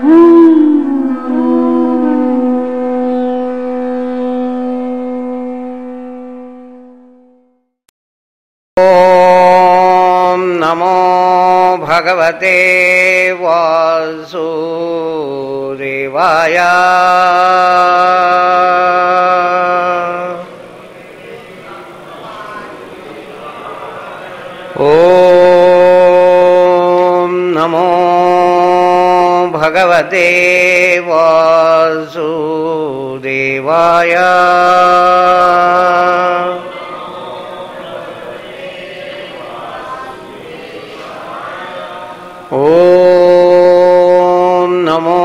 भगवते वासुदेवाय। ओम नमो भगवते वासुदेवाय। ओम नमो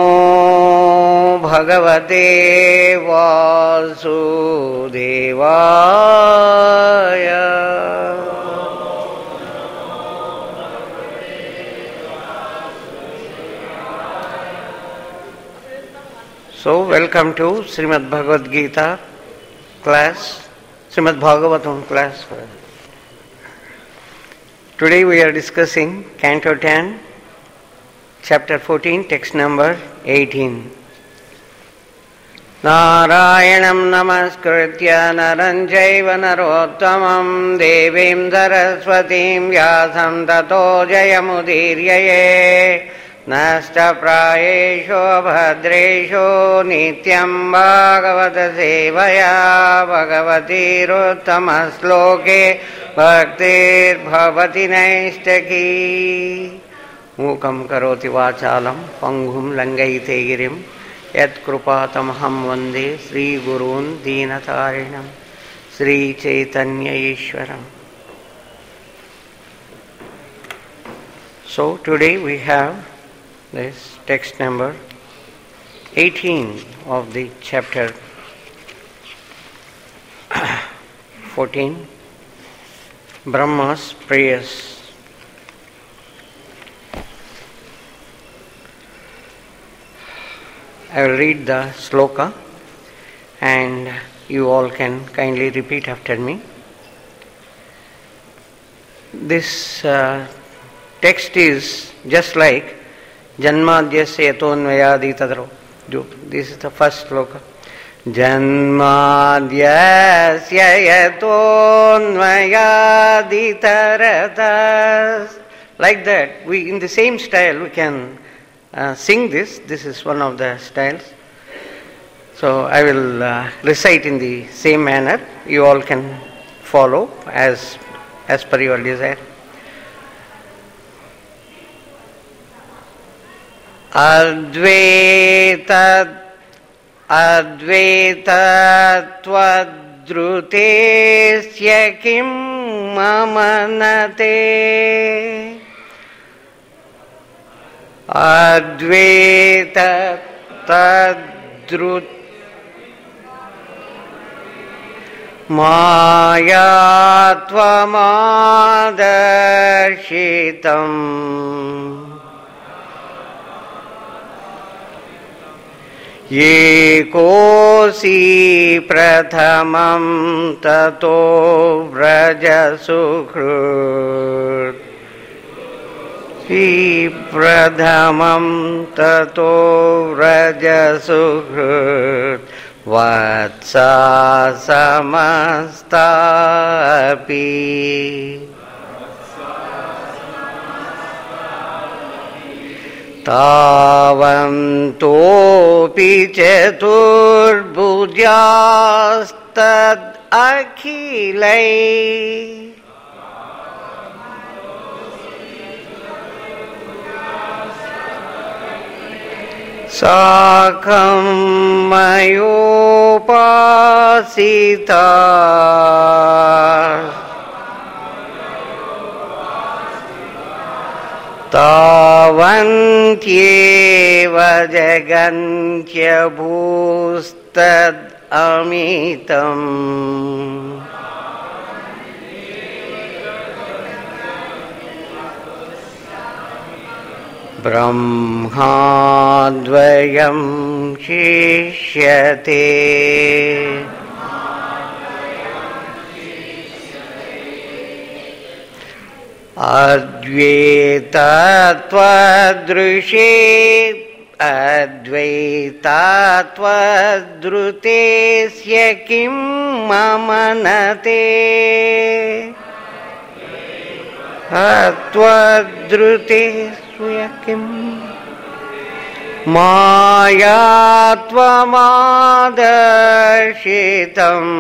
भगवते वासुदेवाय। So, welcome to Srimad Bhagavad Gita class, Srimad Bhagavatam class. Today we are discussing Canto 10, Chapter 14, text number 18. Narayanam namaskritya naram chaiva narottamam devim saraswatim vyasam tato jayamudiryaye nasta prayesho bhadresho nityam bhagavata sevaya bhagavati ruttamaśloke bhaktir bhavati naistaki. Mukam karoti vachalam panghum langayite girim yat krupatamaham vande Sri Gurun Deenatarinam Sri Chaitanya Ishwaram. So today we have this text number 18 of the chapter 14, Brahma's prayers. I will read the sloka and you all can kindly repeat after me. This text is just like Janmadhyasya yatonvayadi tadro. This is the first sloka. Janmadhyasya yatonvayadi taratas. Like that, we in the same style we can sing this. This is one of the styles. So I will recite in the same manner. You all can follow as per your desire. Advaita tvadrutesya kim mamanate. Advaita tadrut maya tvamadarshitam yekosi prathamam tato vraja sukhrut pradhamam tato vraja sukhrut vatsa samastapi tavantopi chaturbhujastad akhilai Sakam mayopasita tavantyeva jagantya bhustad amitam Brahmadvayam shishyate Advaita tvadrushe अद्वैतात्वद्रुतेस्य किं ममनते अत्वद्रुतेस्य किं मायात्वमादर्शितम्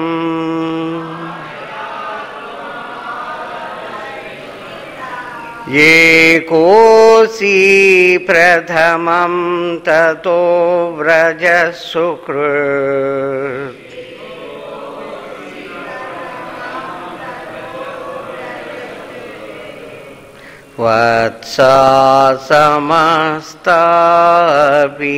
एकोऽसि प्रथमं ततो व्रज सुकृत् वत्सा समस्तापि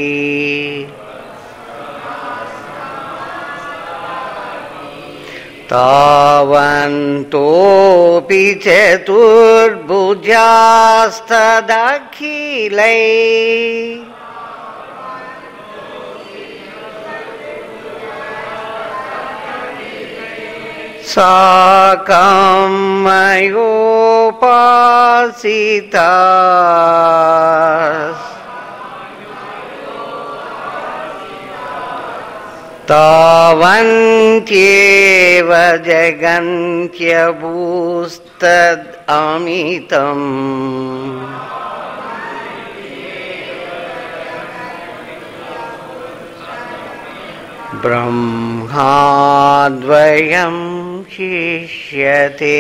तावन्तोऽपि चतुर्भुजास्तदखिलैः साकं मयोपासिताः तावन्त्येव जगन्त्यभूस्तदमितम् ब्रह्माद्वयं शिष्यते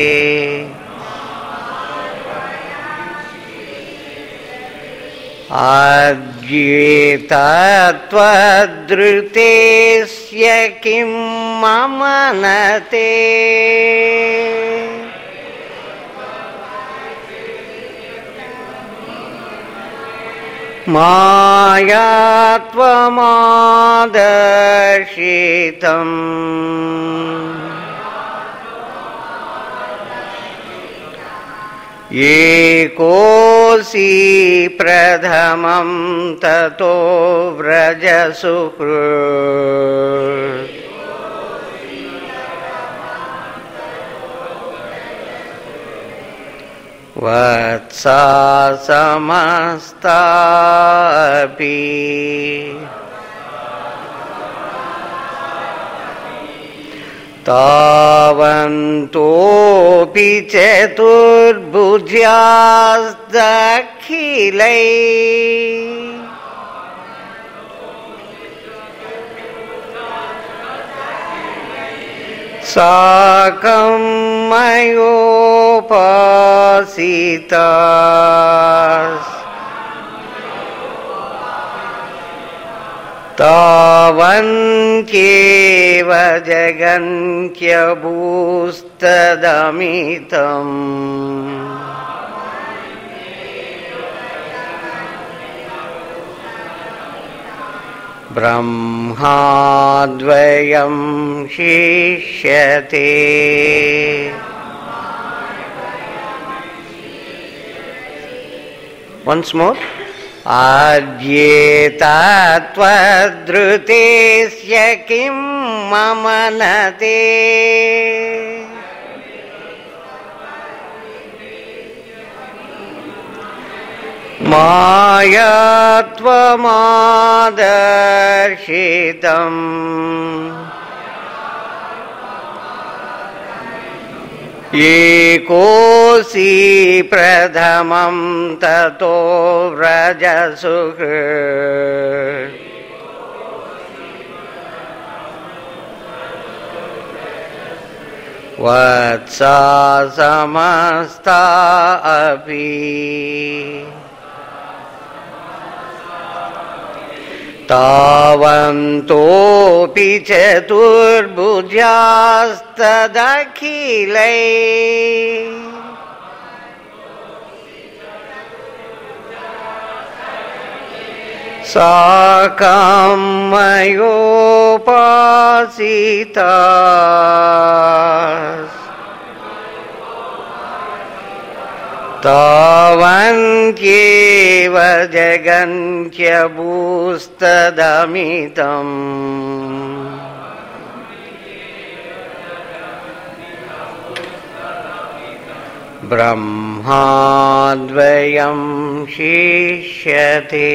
अद्वैतात्वद्रुतेस्य किं ममनते मायात्वमादर्शितम् एकोऽसि प्रथमं ततो व्रज सुकृत् वत्सा समस्तापि तावन्तोऽपि चतुर्भुजास्तदखिलैः साकं मयोपासिताः तावन्त्येव जगन्त्यभूस्तदमितम् ब्रह्माद्वयं शिष्यते once more अद्वैतात्वद्रुतेस्य किं ममनते मायात्वमादर्शितम् एकोऽसि प्रथमं ततो व्रज सुकृत् वत्सा समस्ता अपि तावन्तोऽपि चतुर्भुजास्तदखिलैः साकं मयोपासिताः तावन्त्येव जगन्त्यभूस्तदमितम् ब्रह्माद्वयं शिष्यते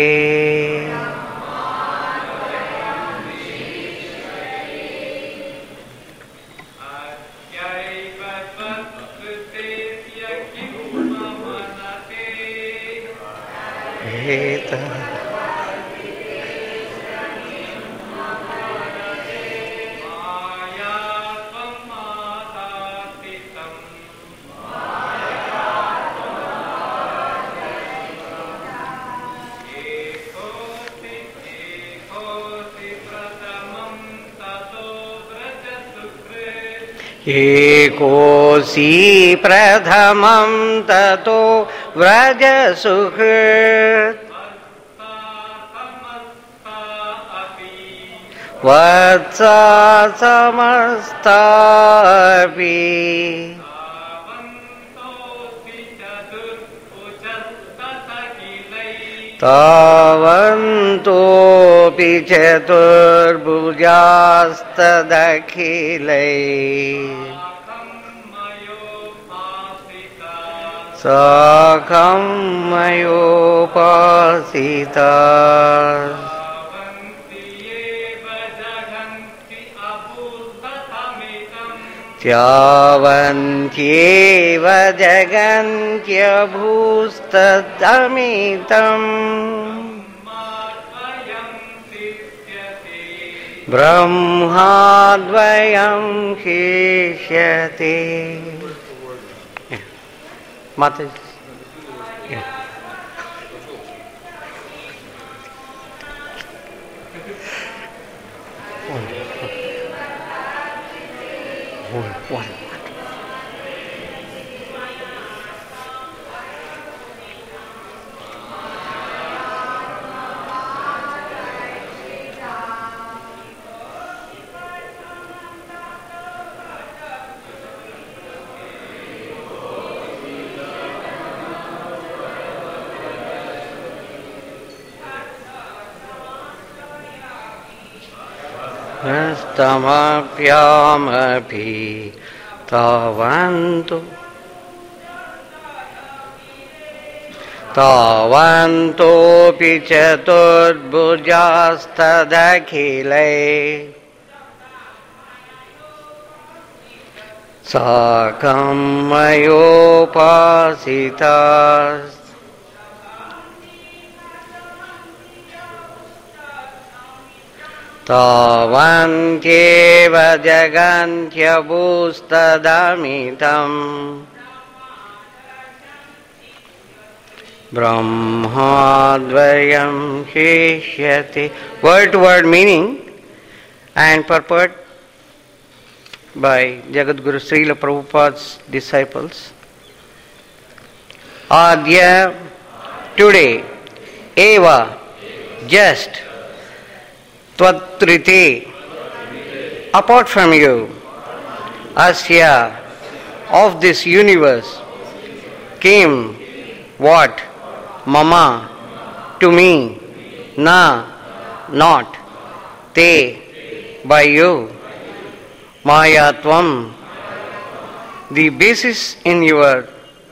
एकोऽसि प्रथमं ततो व्रजसुहृत् वत्सा समस्तापि तावन्तोऽपि चतुर्भुजास्तदखिलैः साकं मयोपासिता यावन्त्येव जगन्त्यभूस्तदमितम् ब्रह्माद्वयं शिष्यते. Mataji. Yeah. One. Nastamaphyaamapi tavantopi chaturbhujastadakhilai sakam mayopasitas तावन्त्येव जगन्त्यभूस्तदमितम् ब्रह्माद्वयं शिष्यते. Word to word meaning and purport by Jagadguru Srila Prabhupada's disciples. Adya, today, eva, just, Tvatrite, apart from you, Asya, of this universe, came what? Mama, to me, na, not, te, by you, Mayatvam, the basis in your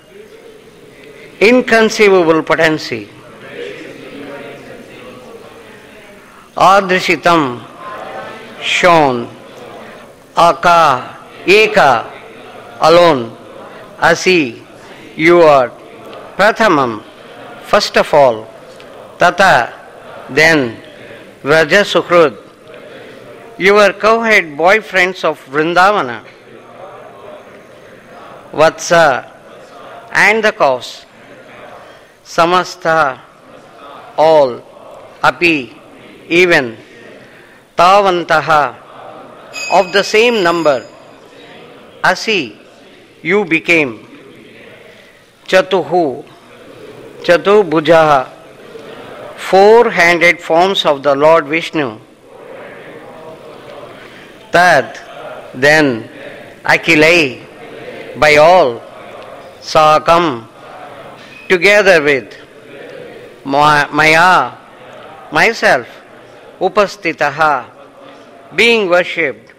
inconceivable potency. Adrishitam, shown, aka, eka, alone, asi, you are, prathamam, first of all, tata, then, vraja sukrud, your cowhead boyfriends of Vrindavana, vatsa, and the cows, samastha, all, api, even, tavantaha, of the same number, asi, you became, chatuhu, chatubhujaha, four-handed forms of the Lord Vishnu, tad, then, akilai, by all, sakam, together with, maya, myself, upastitaha, being worshipped,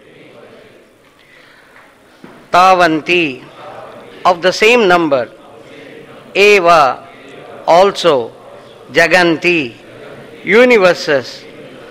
tavanti, of the same number, eva, also Jaganti, universes.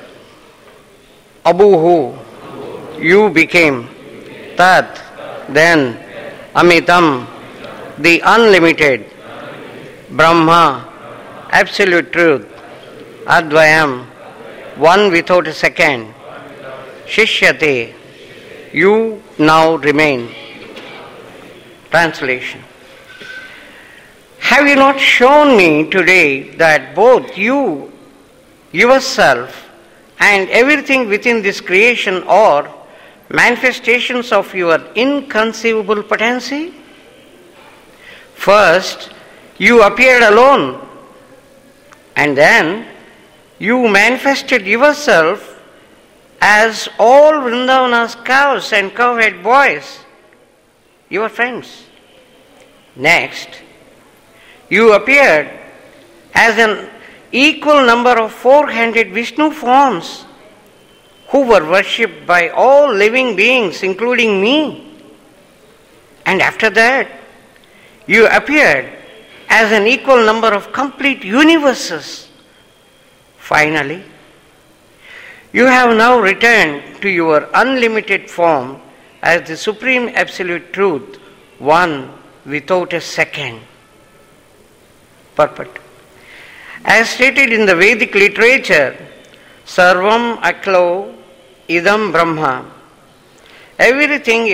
Abuhu, you became. Tat, then. Amitam, the unlimited. Brahma, absolute truth. Advayam, one without a second. Shishyate, you now remain. Translation. Have you not shown me today that both you, yourself, and everything within this creation are manifestations of your inconceivable potency? First, you appeared alone, and then you manifested yourself as all Vrindavana's cows and cowhead boys, your friends. Next, you appeared as an equal number of 400 Vishnu forms who were worshipped by all living beings, including me. And after that, you appeared as an equal number of complete universes. Finally, you have now returned to your unlimited form as the Supreme Absolute Truth, one without a second. Purport. As stated in the Vedic literature, Sarvam Aklo Idam Brahma. Everything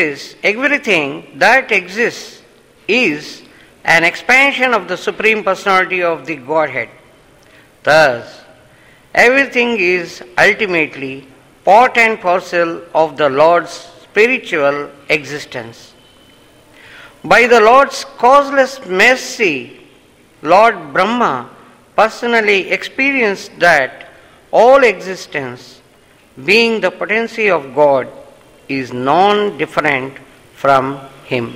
that exists is an expansion of the Supreme Personality of the Godhead. Thus, everything is ultimately part and parcel of the Lord's spiritual existence. By the Lord's causeless mercy, Lord Brahma personally experienced that all existence, being the potency of God, is non-different from Him.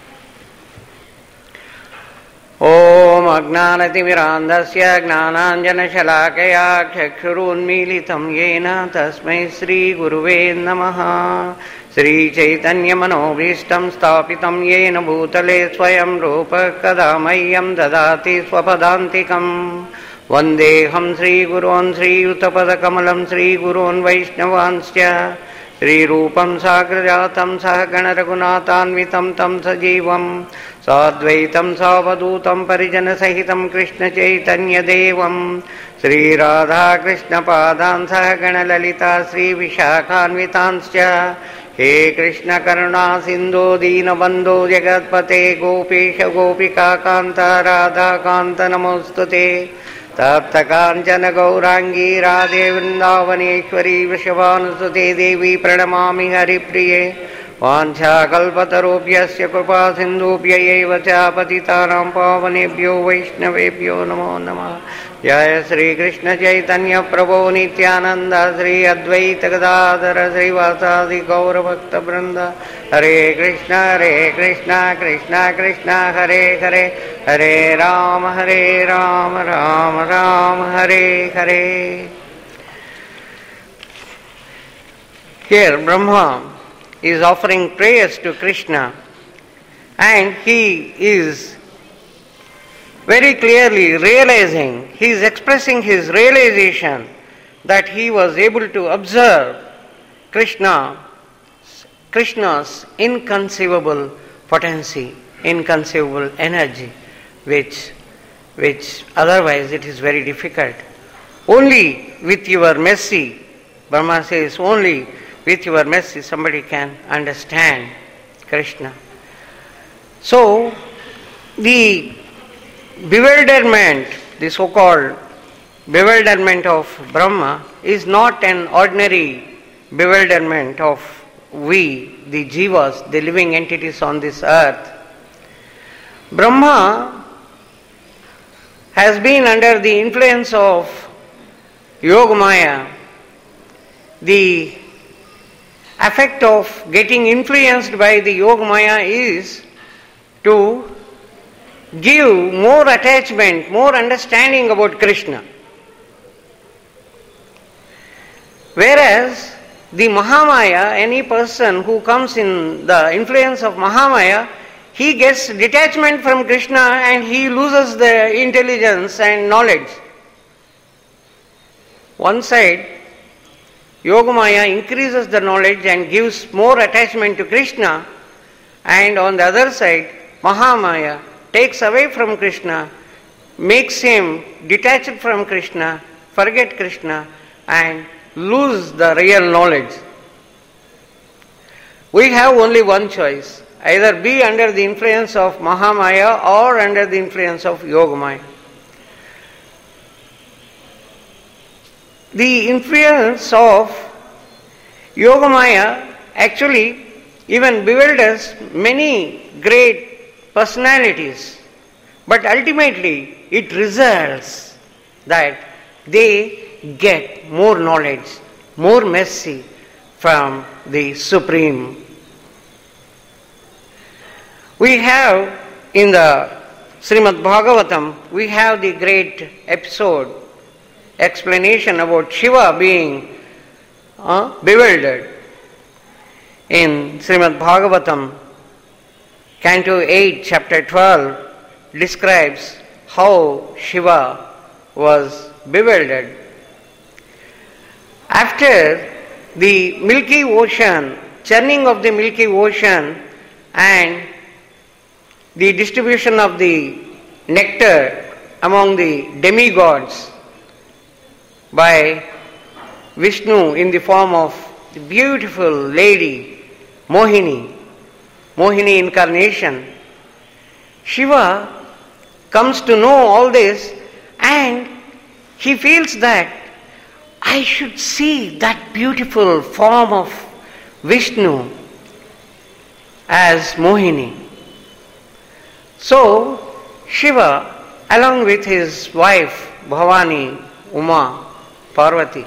Om Agnanatimirandasya Gnananjana Shalakaya Chakshurunmilitam Yena Tasmai Sri Guruve Namaha. Sri Chaitanya Manobhishtam Stapitam Yena Bhutale Swayam Rupa Kadamayam Dadati Swapadantikam. Vandeham Sri Gurun Sri Uttapada Kamalam Sri Gurun Vaishnavansya. Sri Rupam Sagrajatam Sahagana Raghunathanvitam Tam Sajivam Sadvaitam Savadutam Parijana Sahitam Krishna Chaitanya Devam Sri Radha Krishna Padan Sahagana Lalita Sri Vishakhanvitansya. He Krishna Karuna Sindhu Dina Bandhu Jagatpate Gopesha Gopika Kanta Radha Kanta Namostute Tapta Kanchana Gaurangi Radhe Vrindavaneshwari Vishavanusute Devi Pranamami Haripriye Vancha Kalpatarupyasya Kripa Sindhupya Eva Cha Patitanam Pavanebhyo Vaishnavebhyo Namo Namah. Jaya Sri Krishna Chaitanya Prabhu Nityananda Sri Advaita Gadadhara Sri Vasadi Gaura Bhakta Vrinda. Hare Krishna Krishna Krishna Hare Hare Hare Rama Rama Rama Hare Hare. Here Brahma is offering prayers to Krishna, and he is very clearly realizing, he is expressing his realization that he was able to observe Krishna's inconceivable potency, inconceivable energy, which otherwise it is very difficult. Only with your mercy, Brahma says, only with your mercy somebody can understand Krishna. So, the bewilderment, the so-called bewilderment of Brahma is not an ordinary bewilderment of we, the jivas, the living entities on this earth. Brahma has been under the influence of Yogamaya. The effect of getting influenced by the Yogamaya is to give more attachment, more understanding about Krishna. Whereas the Mahamaya, any person who comes in the influence of Mahamaya, he gets detachment from Krishna and he loses the intelligence and knowledge. One side, Yogamaya increases the knowledge and gives more attachment to Krishna, and on the other side, Mahamaya takes away from Krishna, makes him detached from Krishna, forget Krishna, and lose the real knowledge. We have only one choice, either be under the influence of Mahamaya or under the influence of Yogamaya. The influence of Yogamaya actually even bewilders many great personalities, but ultimately it results that they get more knowledge, more mercy from the Supreme. We have in the Srimad Bhagavatam, we have the great episode, explanation about Shiva being bewildered. In Srimad Bhagavatam, Canto 8, Chapter 12, describes how Shiva was bewildered. After the Milky Ocean, churning of the Milky Ocean and the distribution of the nectar among the demigods by Vishnu in the form of the beautiful lady Mohini incarnation, Shiva comes to know all this and he feels that I should see that beautiful form of Vishnu as Mohini. So Shiva, along with his wife Bhavani, Uma, Parvati,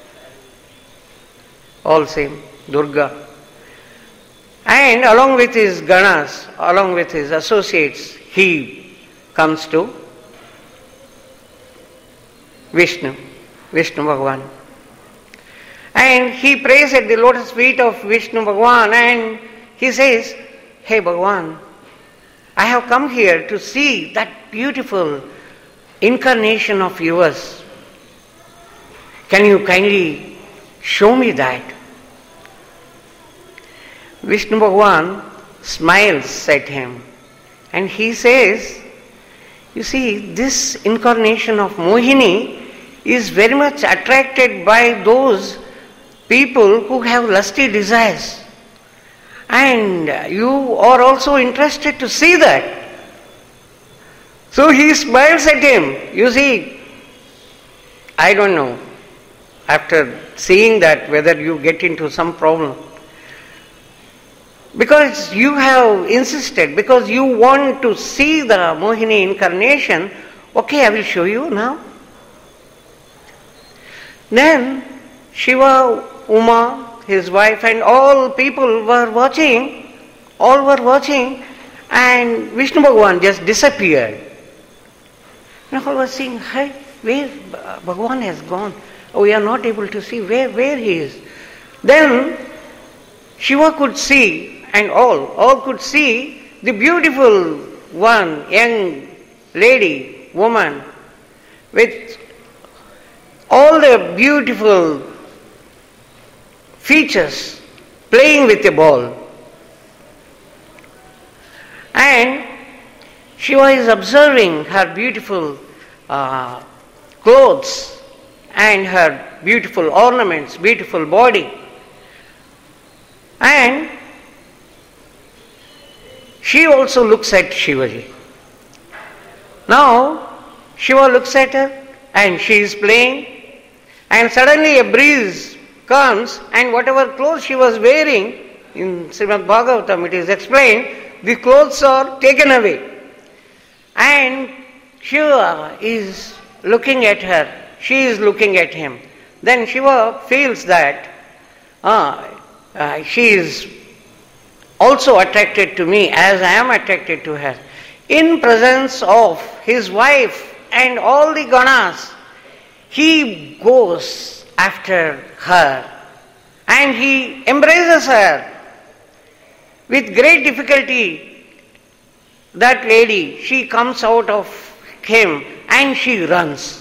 all same, Durga, and along with his Ganas, along with his associates, he comes to Vishnu Bhagavan. And he prays at the lotus feet of Vishnu Bhagavan and he says, "Hey Bhagavan, I have come here to see that beautiful incarnation of yours. Can you kindly show me that?" Vishnu Bhagavan smiles at him and he says, "You see, this incarnation of Mohini is very much attracted by those people who have lusty desires. And you are also interested to see that." So he smiles at him. You see, I don't know, after seeing that, whether you get into some problem. Because you have insisted, because you want to see the Mohini incarnation, okay, I will show you now. Then Shiva, Uma, his wife and all people were watching, and Vishnu Bhagavan just disappeared. Now all was saying, "Hey, where Bhagavan has gone? We are not able to see where he is." Then Shiva could see, and all could see the beautiful one, young lady, woman, with all the beautiful features, playing with a ball. And Shiva is observing her beautiful clothes and her beautiful ornaments, beautiful body. And she also looks at Shivaji. Now Shiva looks at her and she is playing, and suddenly a breeze comes and whatever clothes she was wearing, in Srimad Bhagavatam it is explained, the clothes are taken away. And Shiva is looking at her, she is looking at him. Then Shiva feels that she is also attracted to me as I am attracted to her. In presence of his wife and all the Ganas, he goes after her and he embraces her. With great difficulty, that lady, she comes out of him and she runs.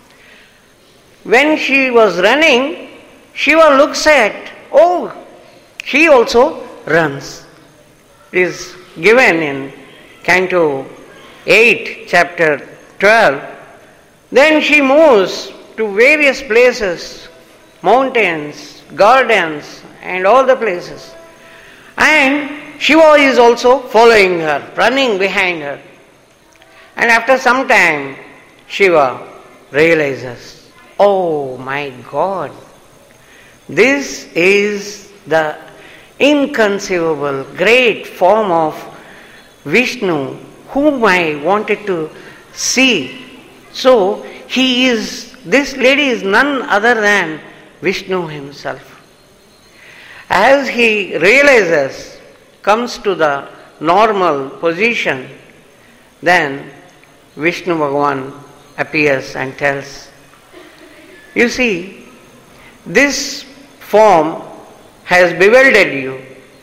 When she was running, Shiva looks at, oh, she also runs. It is given in Canto 8, chapter 12. Then she moves to various places, mountains, gardens, and all the places. And Shiva is also following her, running behind her. And after some time, Shiva realizes, oh my God, this is the inconceivable great form of Vishnu whom I wanted to see. So this lady is none other than Vishnu himself. As he realizes, comes to the normal position, then Vishnu Bhagavan appears and tells, you see, this form has bewildered you.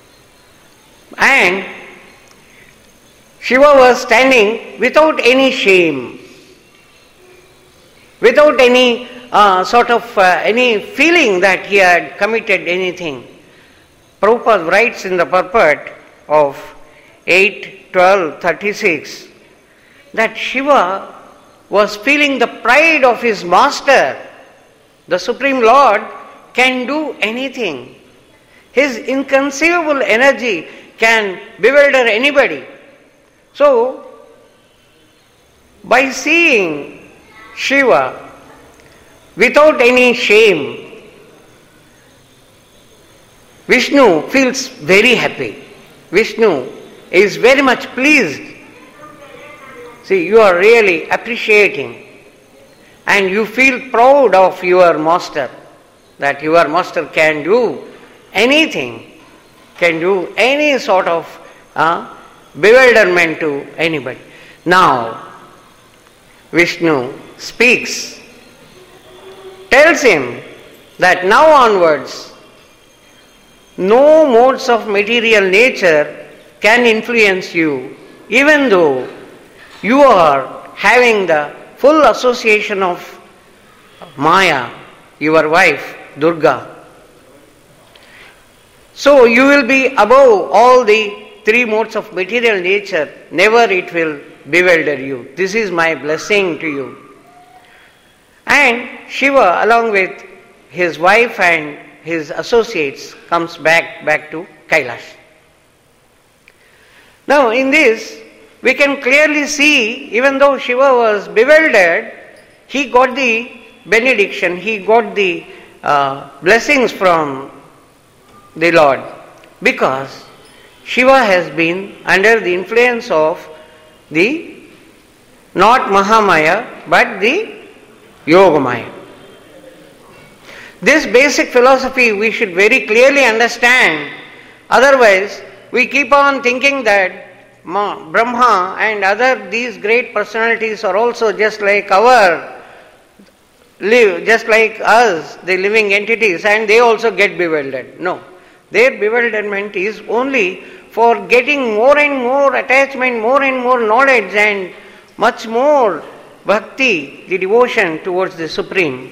And Shiva was standing without any shame, without any any feeling that he had committed anything. Prabhupada writes in the purport of 8-12-36 that Shiva was feeling the pride of his master. The Supreme Lord can do anything. His inconceivable energy can bewilder anybody. So, by seeing Shiva without any shame, Vishnu feels very happy. Vishnu is very much pleased. See, you are really appreciating and you feel proud of your master, that your master can do anything, can do any sort of bewilderment to anybody. Now, Vishnu speaks, tells him that now onwards, no modes of material nature can influence you, even though you are having the full association of Maya, your wife, Durga. So you will be above all the three modes of material nature, never it will bewilder you. This is my blessing to you. And Shiva, along with his wife and his associates, comes back to Kailash. Now in this, we can clearly see, even though Shiva was bewildered, he got the benediction, he got the blessings from the Lord, because Shiva has been under the influence of the, not Mahamaya, but the Yogamaya. This basic philosophy we should very clearly understand, otherwise we keep on thinking that Brahma and other these great personalities are also just like just like us, the living entities, and they also get bewildered. No. Their bewilderment is only for getting more and more attachment, more and more knowledge and much more bhakti, the devotion towards the Supreme.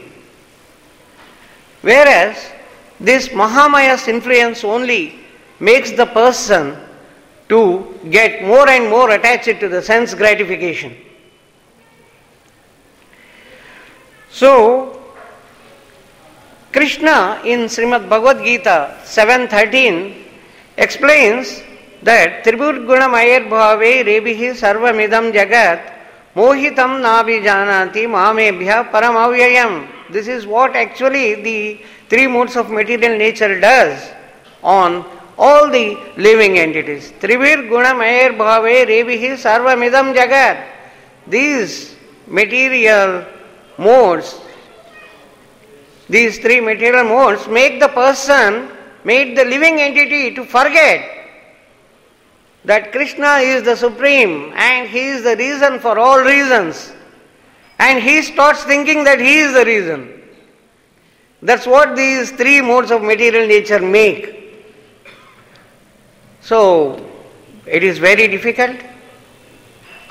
Whereas this Mahamaya's influence only makes the person to get more and more attached to the sense gratification. So, Krishna in Srimad Bhagavad Gita 7:13 explains that Tribhurguna Mayar Bhave Rebihi Sarvamidam Jagat Mohitam Nabi Janati Mamebhya Paramavyayam. This is what actually the three modes of material nature does on all the living entities. Tribhurguna Mayar Bhave Rebihi Sarvamidam Jagat. These material modes, these three material modes make the person, make the living entity to forget that Krishna is the Supreme and He is the reason for all reasons. And he starts thinking that he is the reason. That's what these three modes of material nature make. So, it is very difficult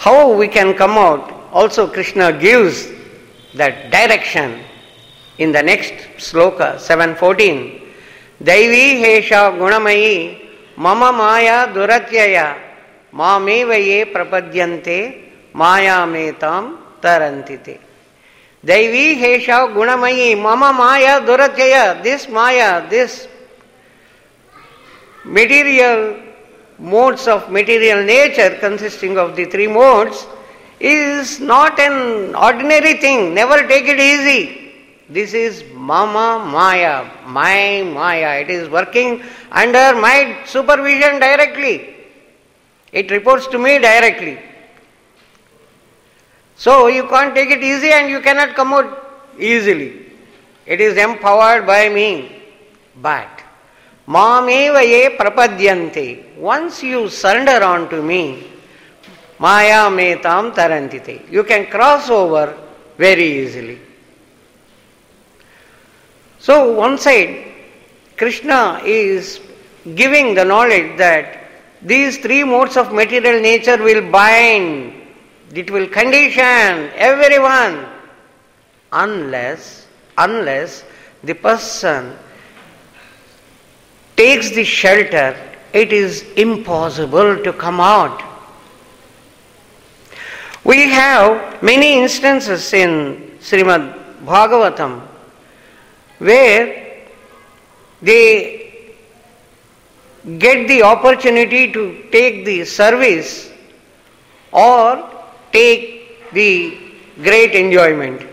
how we can come out, also Krishna gives that direction in the next sloka, 7:14. Daivi hesha gunamayi mama maya duratyaya mameva ye prapadyante maya metam tarantite. Daivi hesha gunamayi mama maya duratyaya. This maya, this material modes of material nature consisting of the three modes is not an ordinary thing. Never take it easy. This is mama maya, my maya. It is working under my supervision directly. It reports to me directly. So you can't take it easy and you cannot come out easily. It is empowered by me. But mameva ye prapadyante. Once you surrender on to me, maya metam tarantite. You can cross over very easily. So one side, Krishna is giving the knowledge that these three modes of material nature will bind, it will condition everyone unless the person takes the shelter, it is impossible to come out. We have many instances in Srimad Bhagavatam where they get the opportunity to take the service or take the great enjoyment.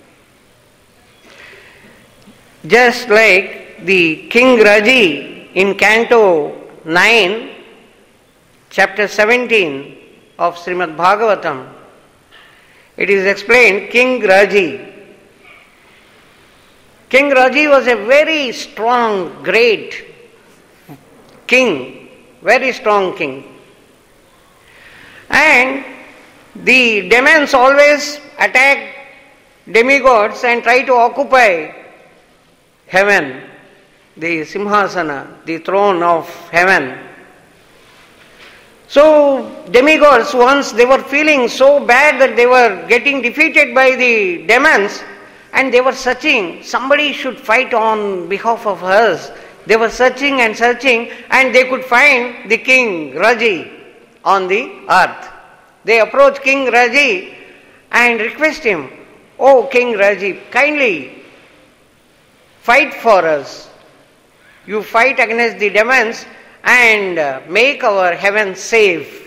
Just like the King Raji in Canto 9, chapter 17 of Srimad Bhagavatam, it is explained, King Raji was a very strong, great king, very strong king. And the demons always attack demigods and try to occupy heaven, the Simhasana, the throne of heaven. So demigods, once they were feeling so bad that they were getting defeated by the demons, and they were searching, somebody should fight on behalf of us. They were searching and searching, and they could find the King Raji on the earth. They approached King Raji and request him, "Oh King Raji, kindly fight for us. You fight against the demons and make our heaven safe."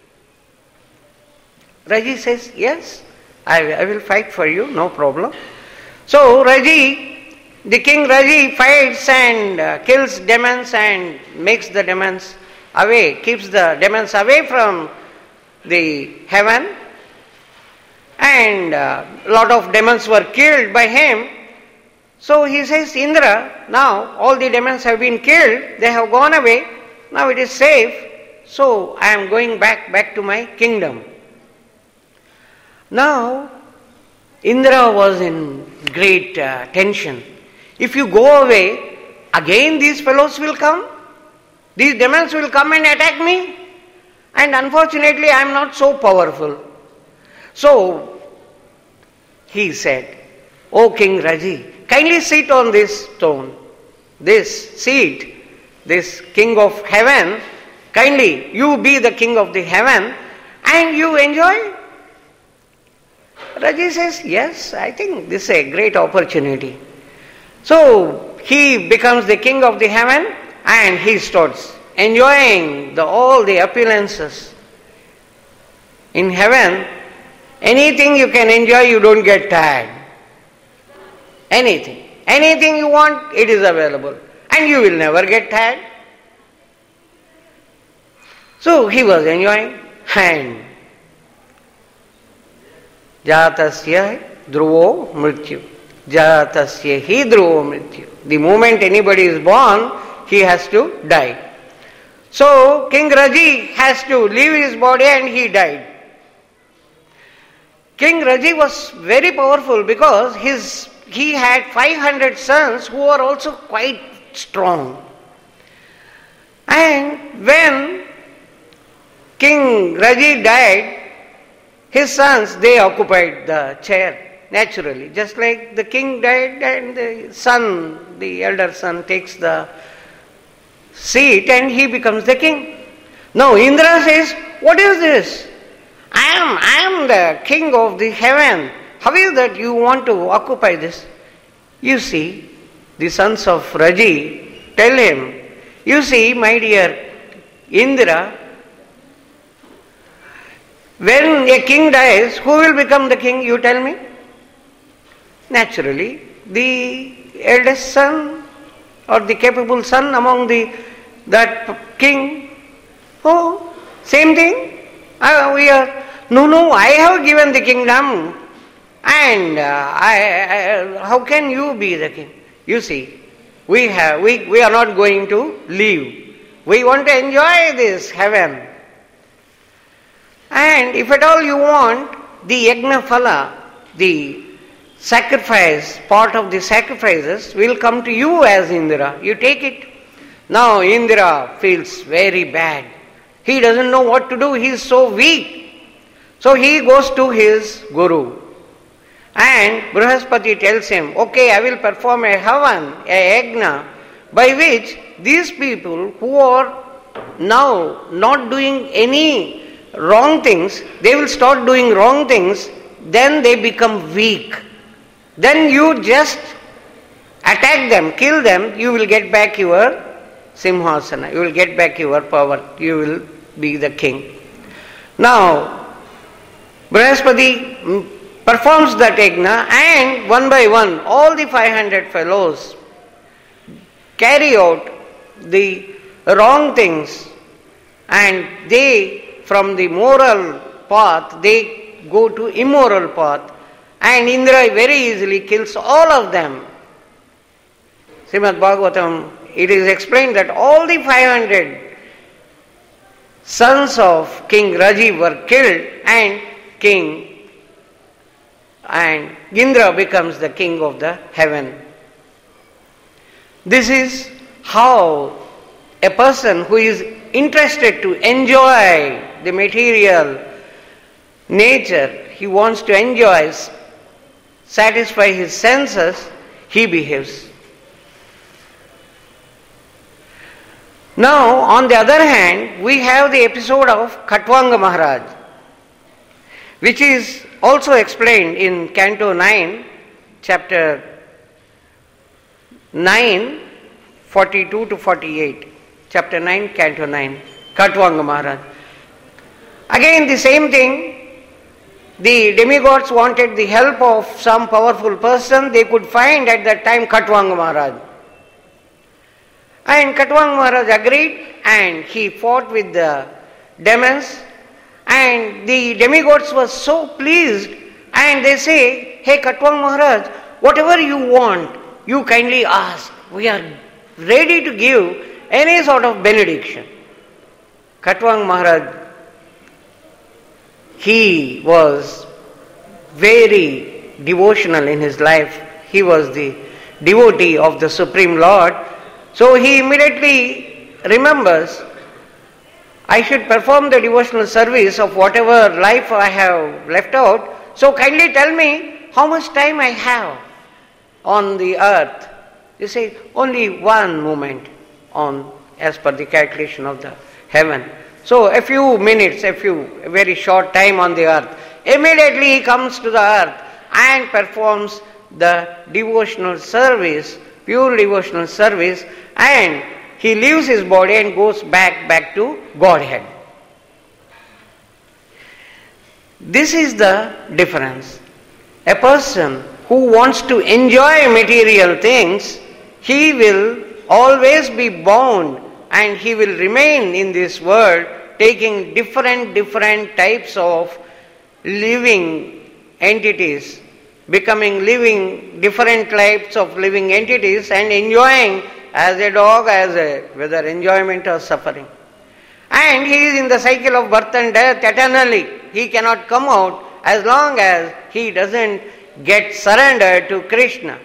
Raji says, "Yes, I will fight for you, no problem." So the King Raji fights and kills demons and makes the demons away, keeps the demons away from the heaven, and a lot of demons were killed by him. So he says, "Indra, now all the demons have been killed, they have gone away, now it is safe, so I am going back to my kingdom." Now Indra was in great tension. If you go away, again these fellows will come. These demons will come and attack me. And unfortunately, I am not so powerful. So he said, "O King Raji, kindly sit on this throne, this seat, this King of Heaven. Kindly, you be the King of the Heaven and you enjoy." Raji says, "Yes, I think this is a great opportunity." So he becomes the King of the Heaven and he starts enjoying all the opulences. In heaven, anything you can enjoy, you don't get tired. Anything you want, it is available. And you will never get tired. So he was enjoying, and Jatasya dhruvo mrityu. Jatasya hi dhruvo mrityu. The moment anybody is born, he has to die. So King Raji has to leave his body and he died. King Raji was very powerful because he had 500 sons who were also quite strong. And when King Raji died, his sons, they occupied the chair naturally. Just like the king died and the son, the elder son, takes the seat and he becomes the king. Now Indra says, what is this? I am the king of the heaven. How is that you want to occupy this? You see, the sons of Raji tell him, you see, my dear Indra, when a king dies, who will become the king, you tell me? Naturally, the eldest son or the capable son among that king. Oh, same thing. No, I have given the kingdom, and how can you be the king? You see, we are not going to leave. We want to enjoy this heaven. And if at all you want, the yajna phala, the sacrifice, part of the sacrifices will come to you as Indra. You take it. Now Indra feels very bad. He doesn't know what to do. He is so weak. So he goes to his guru. And Brihaspati tells him, okay, I will perform a havan, a yajna, by which these people who are now not doing any wrong things, they will start doing wrong things, then they become weak. Then you just attack them, kill them, you will get back your simhasana, you will get back your power, you will be the king. Now, Brihaspati performs that yajna, and one by one, all the 500 fellows carry out the wrong things, and they, from the moral path, they go to immoral path, and Indra very easily kills all of them. Srimad Bhagavatam, it is explained that all the 500 sons of King Rajiv were killed, and Indra becomes the king of the heaven. This is how a person who is interested to enjoy the material nature, he wants to enjoy, satisfy his senses, he behaves. Now, on the other hand, we have the episode of Khatvanga Maharaj, which is also explained in Canto 9, chapter 9, 42 to 48. Chapter 9, Canto 9, Khatvanga Maharaj. Again the same thing, the demigods wanted the help of some powerful person, they could find at that time Khatvanga Maharaj. And Khatvanga Maharaj agreed, and he fought with the demons, and the demigods were so pleased, and they say, hey Khatvanga Maharaj, whatever you want, you kindly ask. We are ready to give any sort of benediction. Khatvanga Maharaj, he was very devotional in his life. He was the devotee of the Supreme Lord. So he immediately remembers, I should perform the devotional service of whatever life I have left out. So kindly tell me how much time I have on the earth. You say, only one moment on, as per the calculation of the heaven. So a few minutes, a very short time on the earth. Immediately he comes to the earth and performs the devotional service, pure devotional service, and he leaves his body and goes back to Godhead. This is the difference. A person who wants to enjoy material things, he will always be bound and he will remain in this world taking different types of living entities, becoming living, different types of living entities and enjoying as a dog, whether enjoyment or suffering. And he is in the cycle of birth and death eternally. He cannot come out as long as he doesn't get surrendered to Krishna.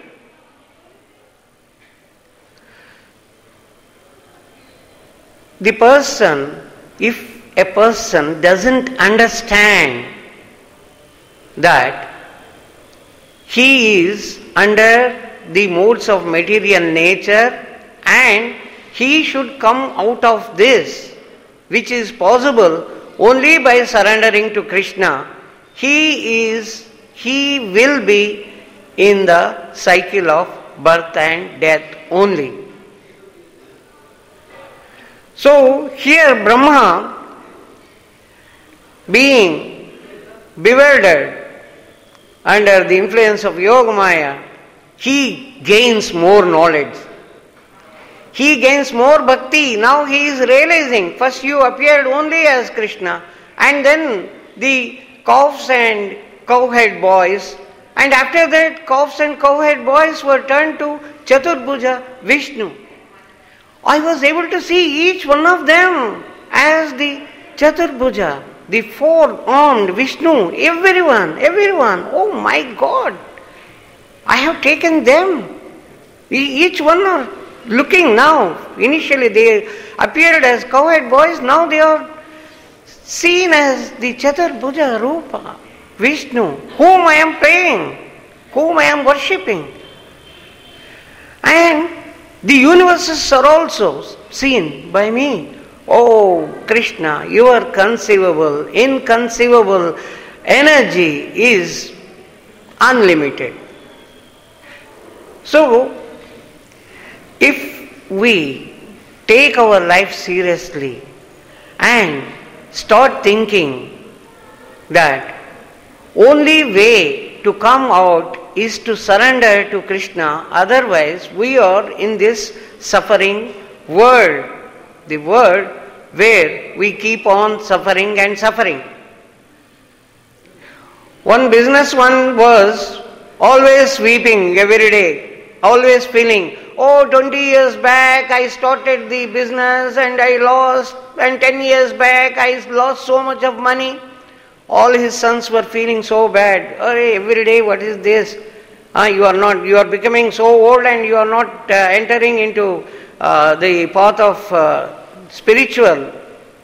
If a person doesn't understand that he is under the modes of material nature and he should come out of this, which is possible only by surrendering to Krishna. He will be in the cycle of birth and death only. So here Brahma, being bewildered under the influence of Yogamaya, he gains more knowledge. He gains more bhakti. Now he is realizing, first you appeared only as Krishna, and then the calves and cowhead boys, and after that calves and cowhead boys were turned to Chaturbhuja Vishnu. I was able to see each one of them as the Chaturbhuja, the four-armed Vishnu, everyone, oh my God, I have taken them. Each one are looking now. Initially they appeared as cowhead boys, now they are seen as the Chaturbhuja Rupa, Vishnu, whom I am praying, whom I am worshipping. And the universes are also seen by me. Oh Krishna, your conceivable, inconceivable energy is unlimited. So, if we take our life seriously and start thinking that only way to come out is to surrender to Krishna, otherwise we are in this suffering world, the world where we keep on suffering and suffering. One businessman was always weeping every day, always feeling, 20 years back I started the business and I lost, and 10 years back I lost so much of money. All his sons were feeling so bad. Every day, what is this? You are becoming so old and you are not entering into the path of spiritual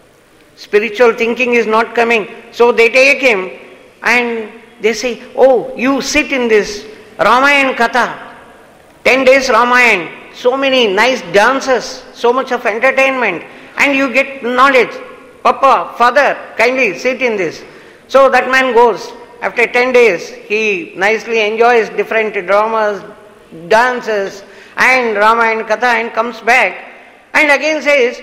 thinking is not coming. So they take him and they say, you sit in this Ramayana Katha, 10 days Ramayana, so many nice dances, so much of entertainment, and you get knowledge. Papa, father, kindly sit in this. So that man goes. After 10 days, he nicely enjoys different dramas, dances, and Ramayana Katha, and comes back and again says,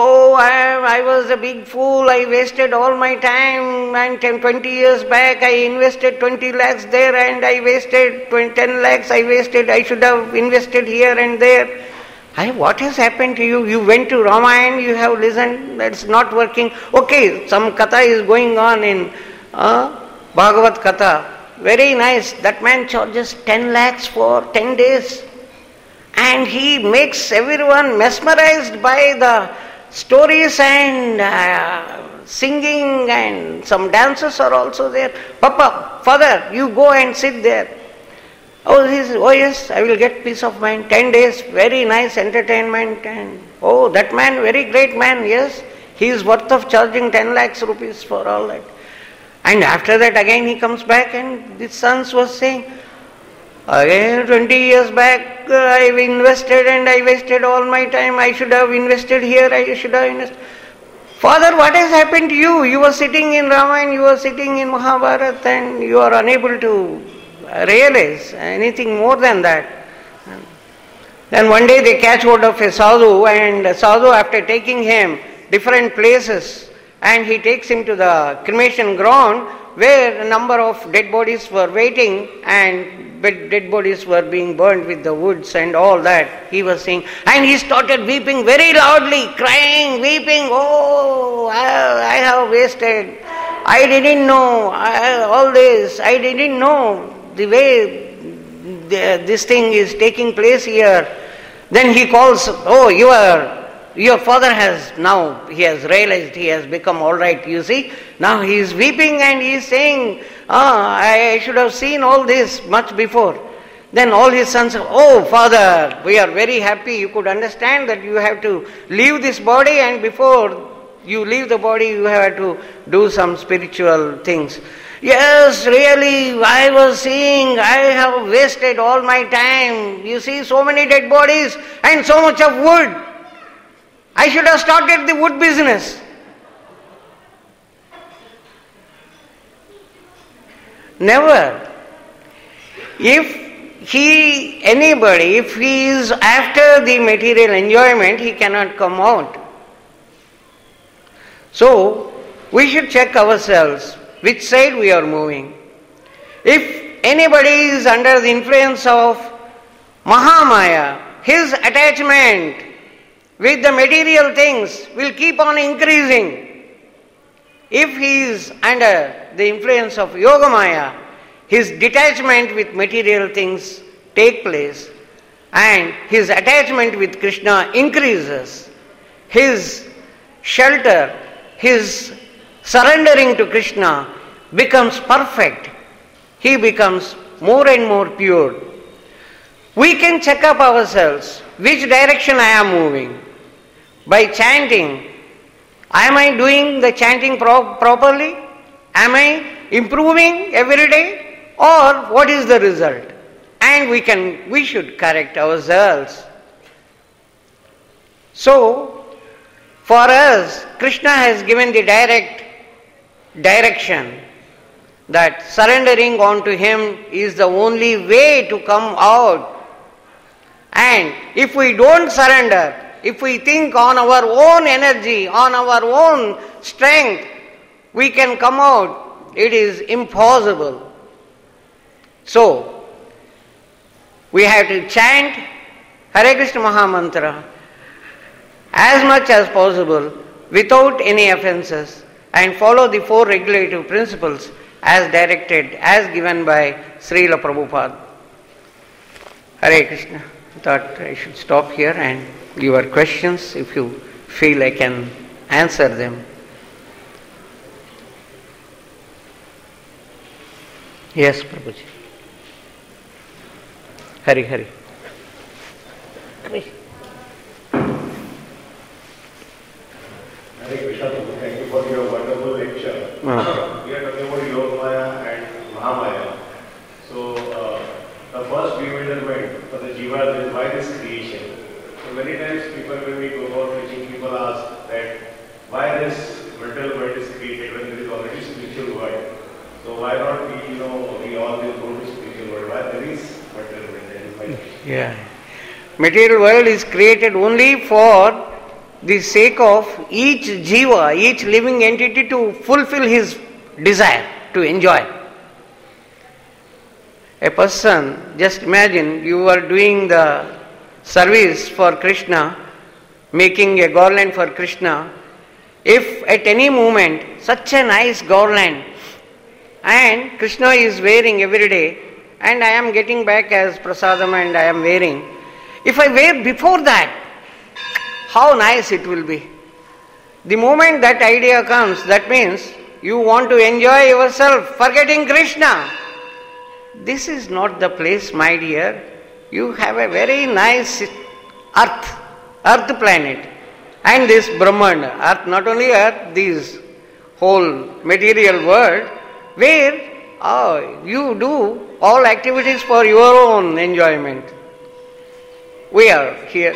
I was a big fool, I wasted all my time, and 20 years back I invested 20 lakhs there and I wasted 10 lakhs, I should have invested here and there. What has happened to you? You went to Ramayana, you have listened, that's not working. Okay, some Katha is going on in Bhagavad Katha, very nice. That man charges 10 lakhs for 10 days. And he makes everyone mesmerized by the stories and singing, and some dances are also there. Papa, father, you go and sit there. He says, yes, I will get peace of mind. 10 days, very nice entertainment. And that man, very great man, yes. He is worth of charging 10 lakhs rupees for all that. And after that again he comes back and his sons was saying, again 20 years back I've invested and I wasted all my time, I should have invested here, I should have invested. Father, what has happened to you? You were sitting in Ramayana, you were sitting in Mahabharata, and you are unable to realize anything more than that. Then one day they catch hold of a sadhu, and a sadhu, after taking him different places, and he takes him to the cremation ground where a number of dead bodies were waiting, and dead bodies were being burned with the woods and all that. He was saying, and he started weeping very loudly, crying, weeping, I have wasted. I didn't know all this. I didn't know the way this thing is taking place here. Then he calls, your father he has realized, he has become all right, you see. Now he is weeping and he is saying, I should have seen all this much before. Then all his sons say, father, we are very happy. You could understand that you have to leave this body, and before you leave the body, you have to do some spiritual things. Yes, really, I was seeing, I have wasted all my time. You see, so many dead bodies and so much of wood. I should have started the wood business. Never. If anybody, if he is after the material enjoyment, he cannot come out. So, we should check ourselves which side we are moving. If anybody is under the influence of Mahamaya, his attachment with the material things will keep on increasing. If he is under the influence of Yogamaya, his detachment with material things take place and his attachment with Krishna increases. His shelter, his surrendering to Krishna becomes perfect. He becomes more and more pure. We can check up ourselves, which direction I am moving. By chanting, am I doing the chanting properly? Am I improving every day? Or what is the result? And we should correct ourselves. So, for us, Krishna has given the direct direction that surrendering on to Him is the only way to come out. And if we don't surrender, if we think on our own energy, on our own strength, we can come out, it is impossible. So, we have to chant Hare Krishna Mahamantra as much as possible without any offenses and follow the 4 regulative principles as directed, as given by Srila Prabhupada. Hare Krishna. I thought I should stop here and give your questions if you feel I can answer them. Yes, Prabhuji. Hari Hari. Hare Krishna, thank you for your wonderful lecture. We are talking about Yogamaya and Mahamaya. So, the first bewilderment for the Jiva is why this creation. So, many times people, when we go about teaching, people ask that why this material world is created when there is already spiritual world. So, why not we all will go to spiritual world? Why there is material world? Yeah. Material world is created only for the sake of each jiva, each living entity to fulfill his desire, to enjoy. A person, just imagine you are doing the service for Krishna, making a garland for Krishna. If at any moment such a nice garland and Krishna is wearing every day and I am getting back as prasadam and I am wearing, if I wear before that, how nice it will be. The moment that idea comes, that means you want to enjoy yourself, forgetting Krishna. This is not the place, my dear. You have a very nice earth planet. And this Brahmanda, earth, not only earth, this whole material world, where you do all activities for your own enjoyment. We are here.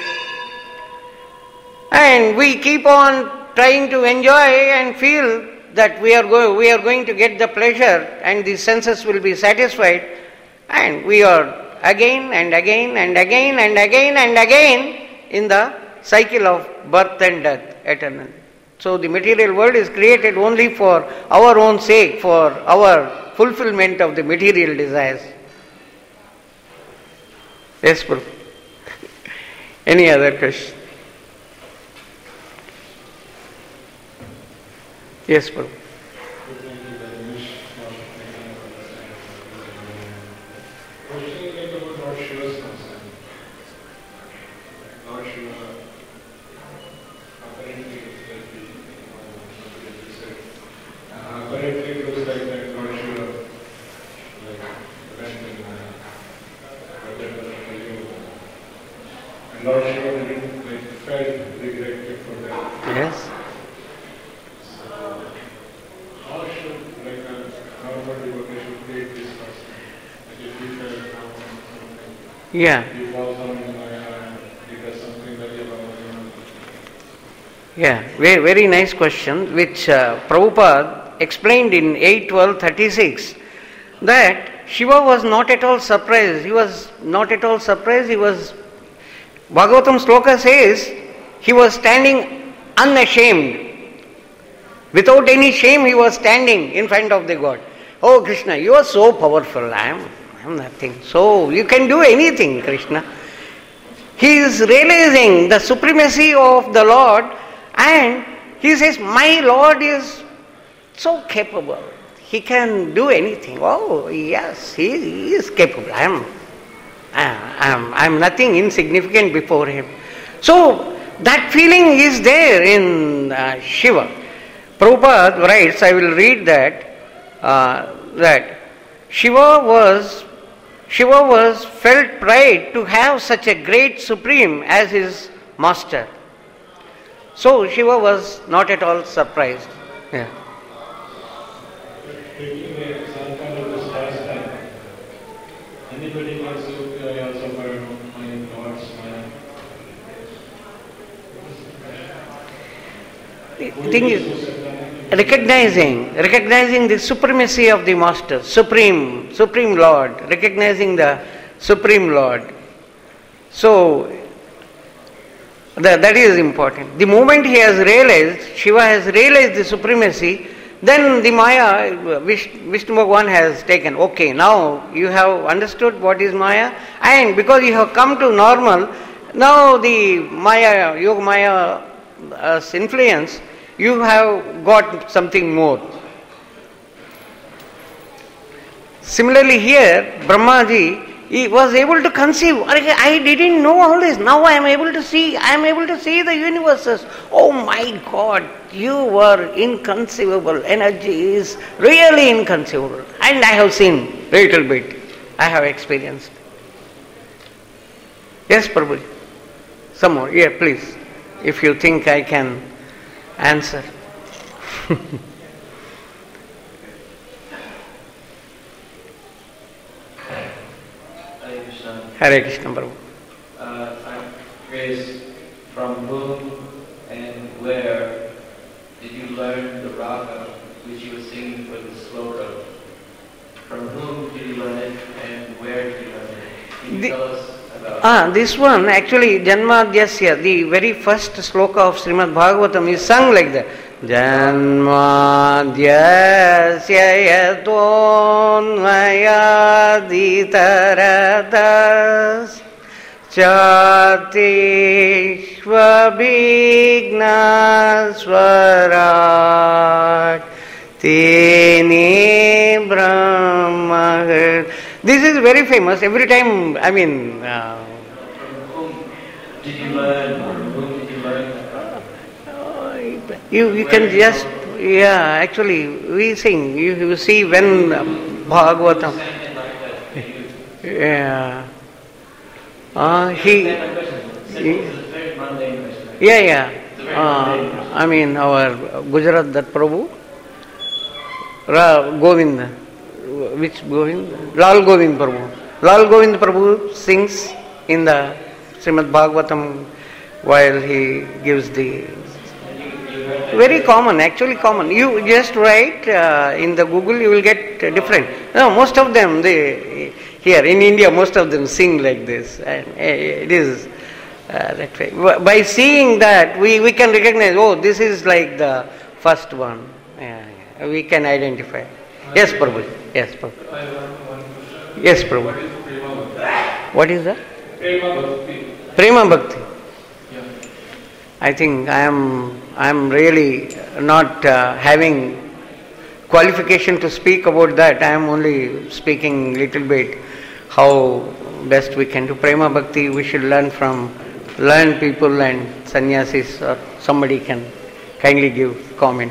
And we keep on trying to enjoy and feel that we are going to get the pleasure and the senses will be satisfied, and we are again and again and again and again and again in the cycle of birth and death eternally. So the material world is created only for our own sake, for our fulfillment of the material desires. Yes, Prabhu. Any other question? Yes, Prabhu. Lord Shiva felt regretted for that. Yes. So, how should, how would Yeah. You fall down in Maya and it does something like Yeah, very, very nice question, which Prabhupada explained in 8:12:36, that Shiva was not at all surprised. He was not at all surprised. He was, Bhagavatam sloka says, he was standing unashamed. Without any shame, he was standing in front of the God. Oh Krishna, you are so powerful. I am nothing. So you can do anything, Krishna. He is realizing the supremacy of the Lord, and he says, my Lord is so capable. He can do anything. Oh yes, he is capable. I am nothing insignificant before him. So that feeling is there in Shiva. Prabhupada writes, I will read that, that Shiva was felt pride to have such a great supreme as his master. So Shiva was not at all surprised. Yeah. taking the example of this pastime. Anybody can say, I also burn my Lord's mind. The thing is, recognizing the supremacy of the Master, Supreme Lord, recognizing the Supreme Lord. So, that is important. The moment he has realized, Shiva has realized the supremacy, then the Maya, Vishnu Bhagavan has taken, okay, now you have understood what is Maya, and because you have come to normal, now the Maya, Yoga Maya's influence, you have got something more. Similarly here, Brahmaji, he was able to conceive. I didn't know all this. Now I am able to see. I am able to see the universes. Oh my God, you were inconceivable. Energy is really inconceivable. And I have seen little bit. I have experienced. Yes, Prabhuji. Some more. Yeah, please. If you think I can answer. Hare Krishna, Prabhu. I'm curious, from whom and where did you learn the raga which you were singing for the sloka? From whom did you learn it and where did you learn it? Can you tell us about this one, actually, Janmadhyasya, the very first sloka of Srimad Bhagavatam is sung like that. Janmadhyasya yatonmayaditaradas Chatishvabhigna swarat Tene Brahma. This is very famous. Every time, I mean... from whom did you learn, or from whom did you learn that? You can just, yeah, actually, we sing. You see when Bhagavatam... Yeah. I mean, our Gujarat Dutt Prabhu, Govind, which Govind? Lal Govind Prabhu. Lal Govind Prabhu sings in the Srimad Bhagavatam while he gives the... Very common, actually common. You just write in the Google, you will get different. No, most of them, here in India, most of them sing like this. And it is that way. By seeing that, we can recognize, oh, this is like the first one. We can identify. Yes, Prabhu. Yes, Prabhu. Yes, Prabhu. What is that? Prema Bhakti. I think I am really not having qualification to speak about that. I am only speaking little bit how best we can do. Prema Bhakti we should learn from learned people and sannyasis, or somebody can kindly give comment.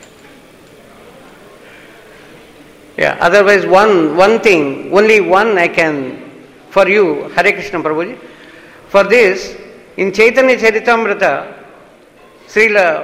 Yeah, otherwise one thing, only one I can, for you, Hare Krishna Prabhuji, for this, in Chaitanya Charitamrita, Srila,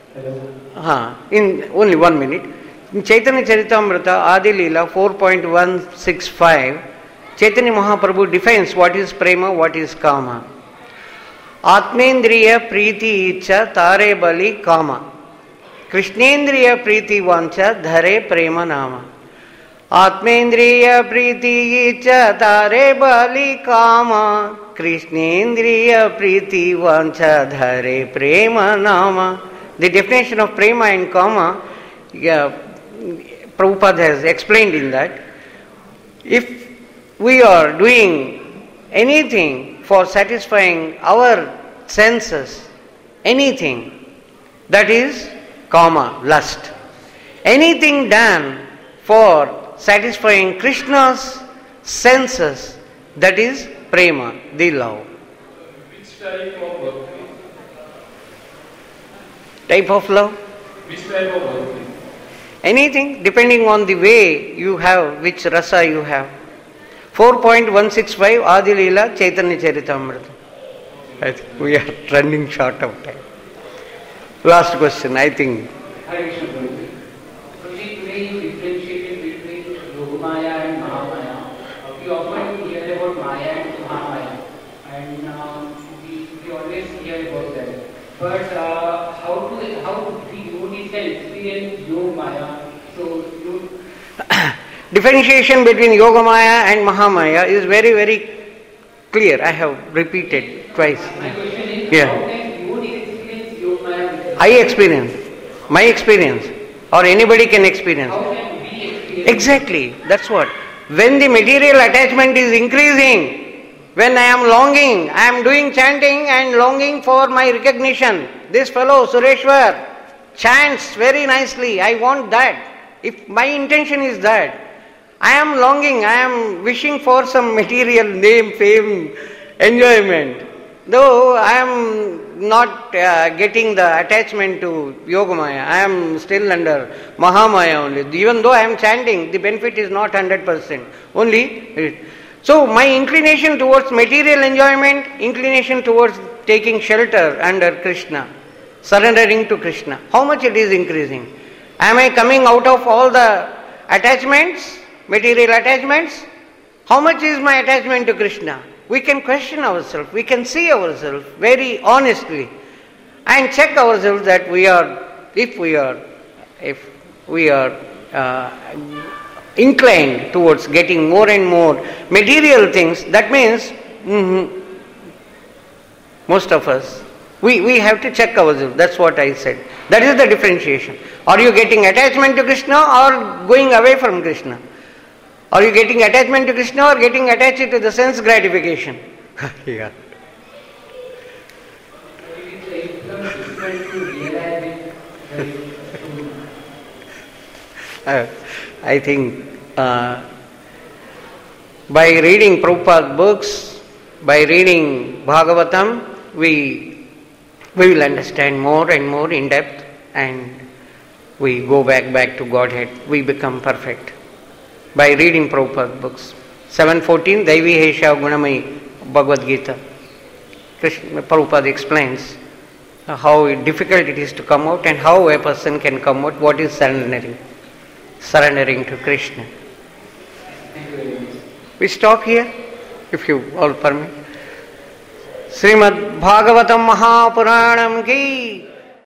in only 1 minute, in Chaitanya Charitamrita, Adi Leela 4.165, Chaitanya Mahaprabhu defines what is prema, what is kama. Atmendriya priti icha tare bali kama. Krishnendriya priti vancha dhare prema nama. Atmendriya priti icha tare bali kama. Krishnendriya priti vancha dhare prema nama. The definition of prema and kama, Prabhupada has explained in that. If we are doing anything for satisfying our senses, anything, that is kama, lust. Anything done for satisfying Krishna's senses, that is prema, the love. Which type of work? Type of love? Which type of work? Anything, depending on the way you have, which rasa you have. 4.165 Adi Leela Chaitanya Charitamrita. I think we are running short of time. Last question, I think. Hare Krishna Prabhuji. Prabhuji, today you differentiated between Yogamaya and Mahamaya. We often hear about Maya and Mahamaya, and we always hear about that. But how the devotees can experience Yogamaya? So you. Differentiation between Yogamaya and Mahamaya is very, very clear. I have repeated twice. My question is, Yeah. how can devotees experience Yogamaya? I experience, my experience, or anybody can experience. How can we experience? Exactly, that's what. When the material attachment is increasing, when I am longing, I am doing chanting and longing for my recognition. This fellow, Sureshwar, chants very nicely. I want that. If my intention is that, I am longing, I am wishing for some material name, fame, enjoyment. Though I am not getting the attachment to Yogamaya, I am still under Mahamaya only. Even though I am chanting, the benefit is not 100%. Only. So my inclination towards material enjoyment, inclination towards taking shelter under Krishna, surrendering to Krishna, how much it is increasing? Am I coming out of all the attachments, material attachments? How much is my attachment to Krishna? We can question ourselves, we can see ourselves very honestly and check ourselves that if we are inclined towards getting more and more material things, that means most of us, we have to check ourselves. That's what I said. That is the differentiation. Are you getting attachment to Krishna or going away from Krishna? Are you getting attachment to Krishna or getting attached to the sense gratification? Yeah. I think by reading Prabhupada books, by reading Bhagavatam, we will understand more and more in depth, and we go back to Godhead. We become perfect by reading Prabhupada books. 714 Daivi Hesha Gunamai Bhagavad Gita. Prabhupada explains how difficult it is to come out and how a person can come out. What is surrendering to Krishna. We stop here, if you all permit. Srimad Bhagavatam Mahapuranam ki